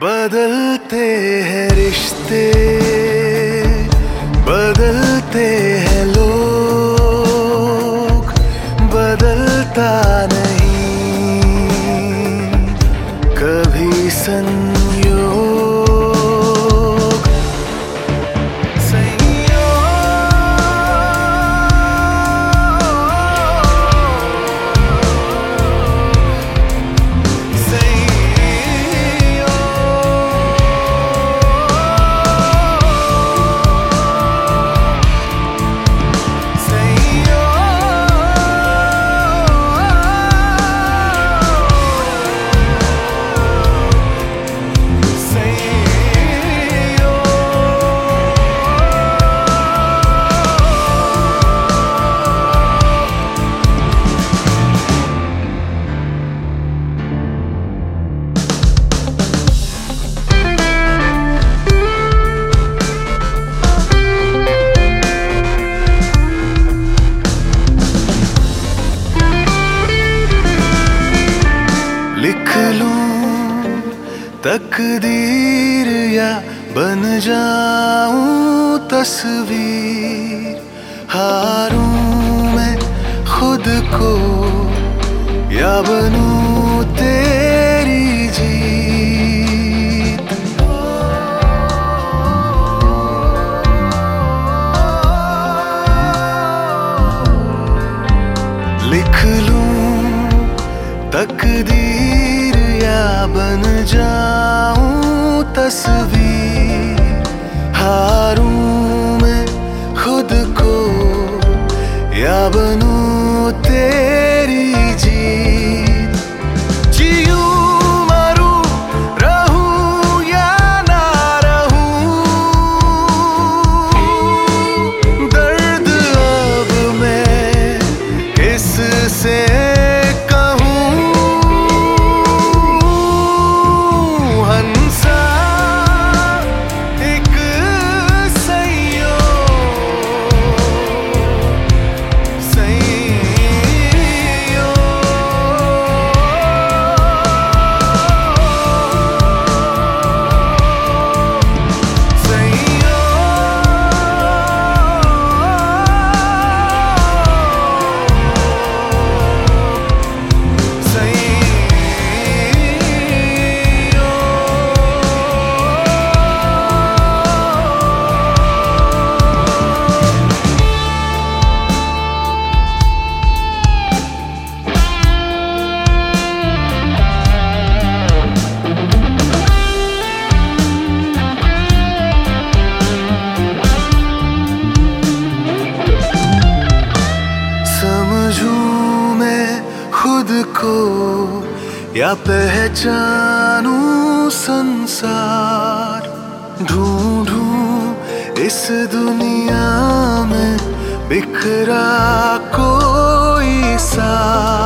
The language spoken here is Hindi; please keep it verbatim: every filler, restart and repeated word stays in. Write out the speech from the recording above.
बदलते हैं रिश्ते, बदलते हैं लोग, बदलता नहीं कभी संयोग। लिख लूं तकदीर या बन जाऊं तस्वीर, हारूं मैं खुद को या बनूं तेरी जीत। लिख लूं तकदीर या बन जाऊं तस्वीर, हारूं मैं खुद को या बनूं तेरी जीत। जीऊं मरूं रहूं या ना रहूं, दर्द अब मैं किससे खुद को या पहचानूं संसार, ढूंढूं इस दुनिया में बिखरा कोई सा